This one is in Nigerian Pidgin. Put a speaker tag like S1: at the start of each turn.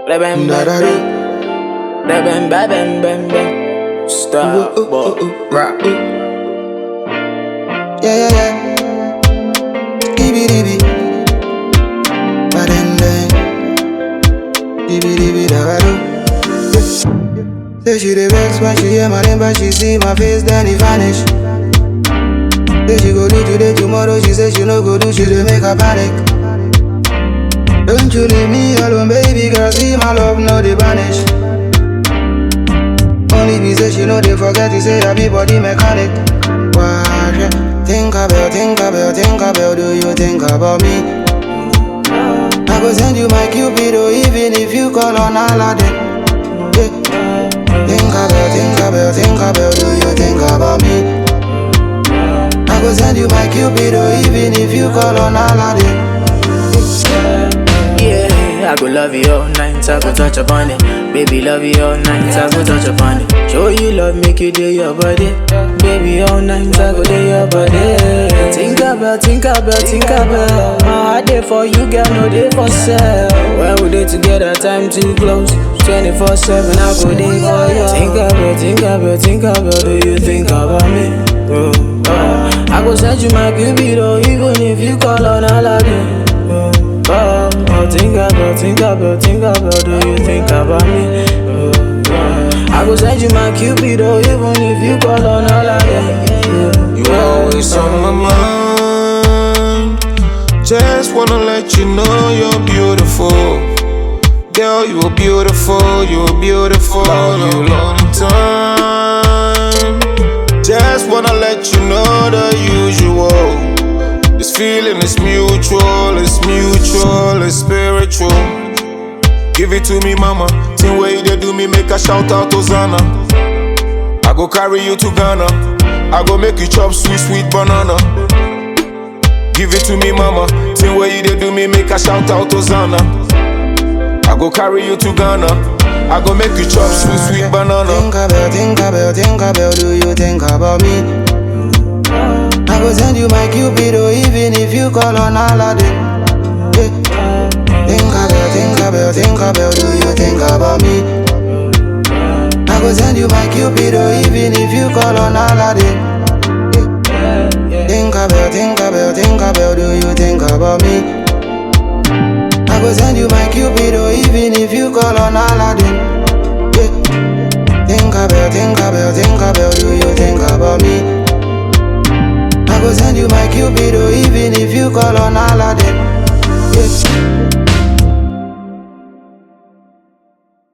S1: Bam, bam, bam, bam, bam, bam, bam. Stop, rock.
S2: Yeah, yeah, yeah. Dibby dibby. Badenden. Dibby dibby dabado. Say she the vex when she hear my name, but she see my face, then it vanish. Say she go do today, tomorrow, she say she no go do, she dey make her panic. Don't you leave me alone, baby girl, see my love, no dey vanish. Only be say she know they forget to say that be body mechanic. Why? Think about, do you think about me? I go send you my Cupido, even if you call on Aladdin. Yeah. Think about, do you think about me? I go send you my Cupido, even if you call on Aladdin.
S1: Yeah, I go love you all night, I go touch upon it. Baby, love you all night, I go touch upon it. Show you love, make you do your body. Baby, all night, I go do your body. Think about. My heart there for you, girl, no day for sale. When we dey together, time too close. 24/7, I go there for you. Think about, do you think about me? I go send you my Cupido, even if you call on Aladdin. Think about, do you think about me? I go send you my Cupido, even if you call on Aladdin.
S3: You always on my mind. Just wanna let you know you're beautiful. Girl, you're beautiful. Love you long time. Just wanna let you know the usual. This feeling is mutual, it's spiritual. Give it to me, mama. Same way they do me, make a shout out to Zana. I go carry you to Ghana. I go make you chop sweet banana. Give it to me, mama. Same way they do me, make a shout out to Zana. I go carry you to Ghana. I go make you chop sweet banana.
S2: Think about, do you think about me? I go send you my Cupido, even if you call on Aladdin. Yeah. Think about, do you think about me? I go send you my Cupido, even if you call on Aladdin. Yeah. Think about, do you think about me? I go send you my Cupido, even if you call on Aladdin. Yeah. Think about, do you think about me? I go send you my Cupido, even if you call on Aladdin. Yeah.